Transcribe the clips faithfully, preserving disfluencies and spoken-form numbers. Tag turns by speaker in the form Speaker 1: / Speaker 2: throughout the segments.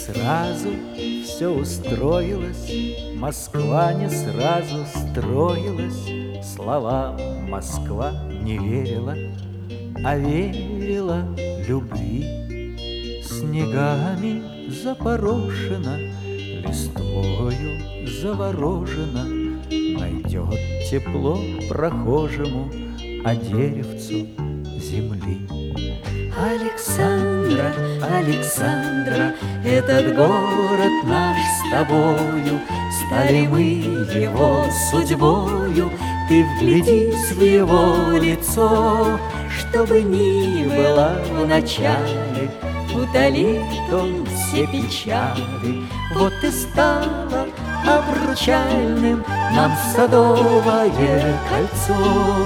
Speaker 1: сразу все устроилось, Москва не сразу строилась. Словам Москва не верила, а верила любви. Снегами запорошена, листвою заворожена, найдет тепло прохожему, а деревцу земли. Александра, Александра, этот город наш с тобою, стали мы его судьбою. Ты вглядись в его лицо, чтобы ни было в начале, утолит он все печали. Вот и стало обручальным нам Садовое кольцо.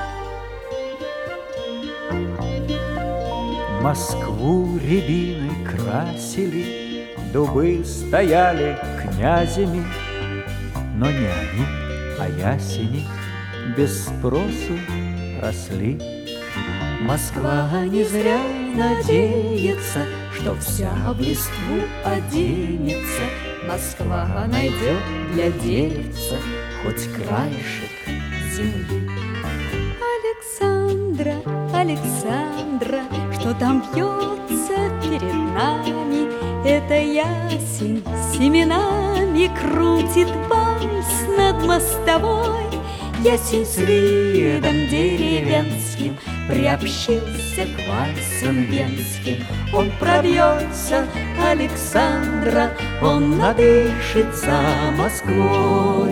Speaker 1: Москву рябины красили, дубы стояли князями, но не они, а ясени без спросу росли. Москва не зря надеется, что вся в листву оденется. Москва найдет для деревца хоть краешек земли.
Speaker 2: Александра, Александра, что там бьется перед нами? Это ясень семенами крутит вальс над мостовой. Ясень с видом деревенским приобщился к вальсам венским. Он пробьется, Александра, он надышится Москвой.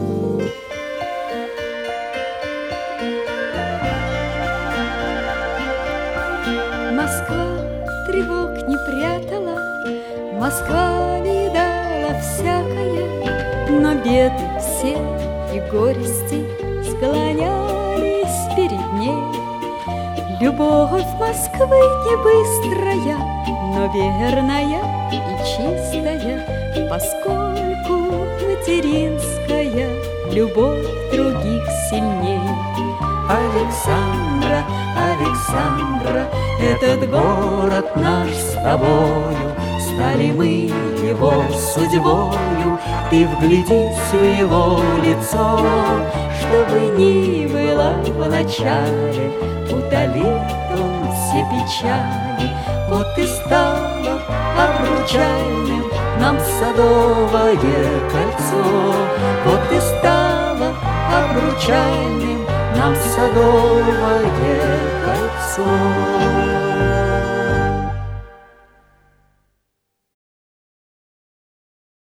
Speaker 2: Москва тревог не прятала, Москва видала всякое, но беды все и горести склонялись перед ней. Любовь Москвы не быстрая, но верная и чистая, поскольку материнская любовь других сильней.
Speaker 1: Александра, Александра, этот город наш с тобою, стали мы его судьбою. Ты вглядись в его лицо, чтобы ни было в начале, утолит он все печали. Вот и стало обручальным нам Садовое кольцо. Вот и стало обручальным нам Садовое